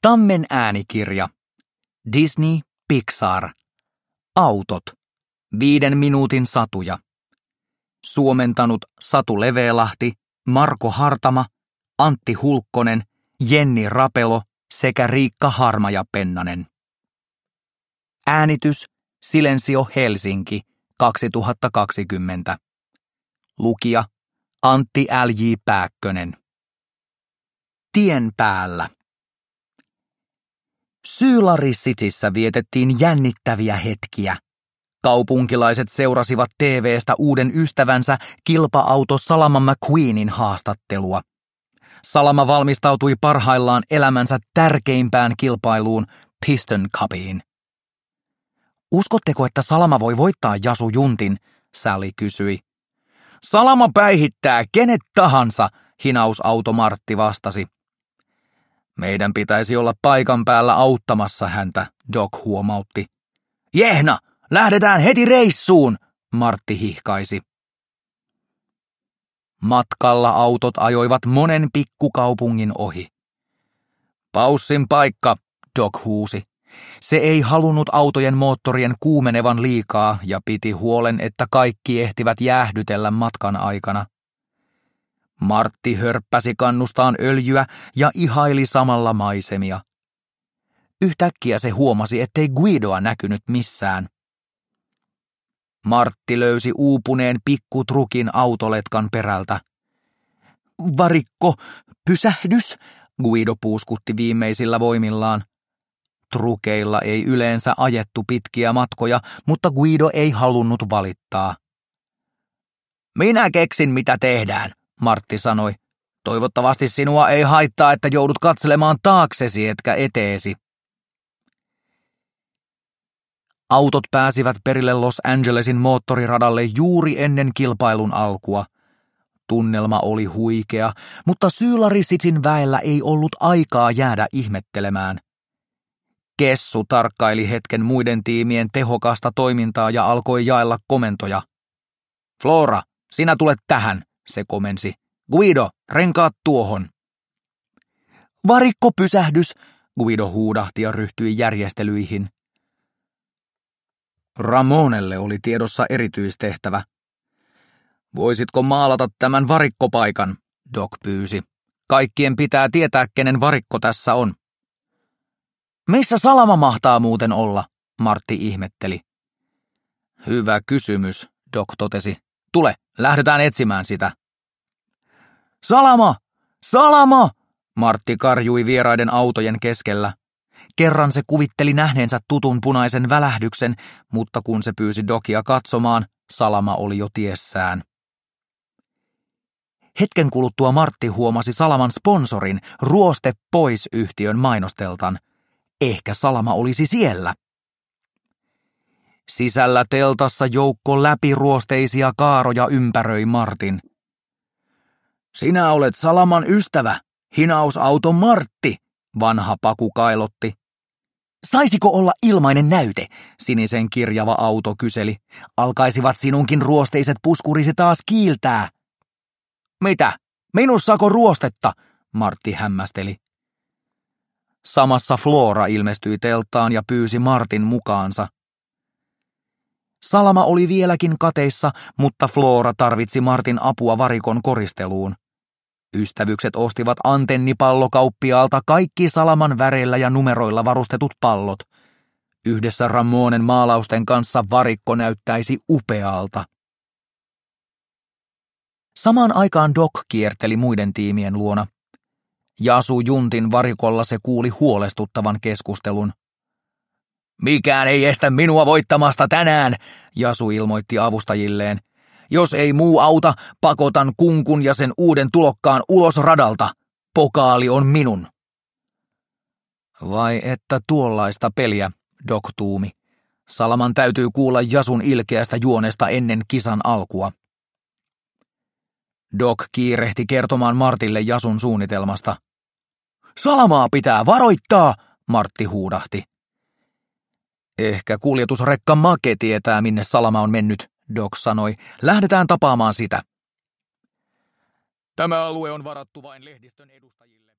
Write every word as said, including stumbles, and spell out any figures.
Tammen äänikirja. Disney Pixar. Autot. Viiden minuutin satuja. Suomentanut Satu Leveelahti, Marko Hartama, Antti Hulkkonen, Jenni Rapelo sekä Riikka Harmaja-Pennanen. Äänitys Silensio Helsinki kaksituhattakaksikymmentä. Lukija Antti L J Pääkkönen. Tien päällä. Sylari Cityssä vietettiin jännittäviä hetkiä. Kaupunkilaiset seurasivat T V:stä uuden ystävänsä kilpa-auto Salama McQueenin haastattelua. Salama valmistautui parhaillaan elämänsä tärkeimpään kilpailuun, Piston Cupiin. Uskotteko, että Salama voi voittaa Yasu Yuntin? Sally kysyi. Salama päihittää kenet tahansa, hinausauto Martti vastasi. Meidän pitäisi olla paikan päällä auttamassa häntä, Doc huomautti. Jehna, lähdetään heti reissuun, Martti hihkaisi. Matkalla autot ajoivat monen pikkukaupungin ohi. Paussin paikka, Doc huusi. Se ei halunnut autojen moottorien kuumenevan liikaa ja piti huolen, että kaikki ehtivät jäähdytellä matkan aikana. Martti hörppäsi kannustaan öljyä ja ihaili samalla maisemia. Yhtäkkiä se huomasi, ettei Guidoa näkynyt missään. Martti löysi uupuneen pikkutrukin autoletkan perältä. Varikko, pysähdys, Guido puuskutti viimeisillä voimillaan. Trukeilla ei yleensä ajettu pitkiä matkoja, mutta Guido ei halunnut valittaa. Minä keksin, mitä tehdään, Martti sanoi. Toivottavasti sinua ei haittaa, että joudut katselemaan taaksesi etkä eteesi. Autot pääsivät perille Los Angelesin moottoriradalle juuri ennen kilpailun alkua. Tunnelma oli huikea, mutta Sylari Cityn väellä ei ollut aikaa jäädä ihmettelemään. Kessu tarkkaili hetken muiden tiimien tehokasta toimintaa ja alkoi jaella komentoja. Flora, sinä tulet tähän, se komensi. Guido, renkaat tuohon. Varikko, pysähdys, Guido huudahti ja ryhtyi järjestelyihin. Ramonelle oli tiedossa erityistehtävä. Voisitko maalata tämän varikkopaikan, Doc pyysi. Kaikkien pitää tietää, kenen varikko tässä on. Missä Salama mahtaa muuten olla, Martti ihmetteli. Hyvä kysymys, Doc totesi. Tule, lähdetään etsimään sitä. Salama! Salama! Martti karjui vieraiden autojen keskellä. Kerran se kuvitteli nähneensä tutun punaisen välähdyksen, mutta kun se pyysi Docia katsomaan, Salama oli jo tiessään. Hetken kuluttua Martti huomasi Salaman sponsorin, Ruoste Pois-yhtiön mainosteltan. Ehkä Salama olisi siellä. Sisällä teltassa joukko läpiruosteisia kaaroja ympäröi Martin. Sinä olet Salaman ystävä, hinausauto Martti, vanha paku kailotti. Saisiko olla ilmainen näyte, sinisen kirjava auto kyseli. Alkaisivat sinunkin ruosteiset puskurisi taas kiiltää. Mitä? Minussako ruostetta? Martti hämmästeli. Samassa Flora ilmestyi telttaan ja pyysi Martin mukaansa. Salama oli vieläkin kateissa, mutta Flora tarvitsi Martin apua varikon koristeluun. Ystävykset ostivat antennipallokauppiaalta kaikki Salaman väreillä ja numeroilla varustetut pallot. Yhdessä Ramonen maalausten kanssa varikko näyttäisi upealta. Samaan aikaan Doc kierteli muiden tiimien luona. Yasu Yuntin varikolla se kuuli huolestuttavan keskustelun. Mikään ei estä minua voittamasta tänään, Yasu ilmoitti avustajilleen. Jos ei muu auta, pakotan kunkun ja sen uuden tulokkaan ulos radalta. Pokaali on minun. Vai että tuollaista peliä, Doc tuumi. Salaman täytyy kuulla Yasun ilkeästä juonesta ennen kisan alkua. Doc kiirehti kertomaan Martille Yasun suunnitelmasta. Salamaa pitää varoittaa, Martti huudahti. Ehkä kuljetusrekka Make tietää, minne Salama on mennyt, Doc sanoi. Lähdetään tapaamaan sitä. Tämä alue on varattu vain lehdistön edustajille.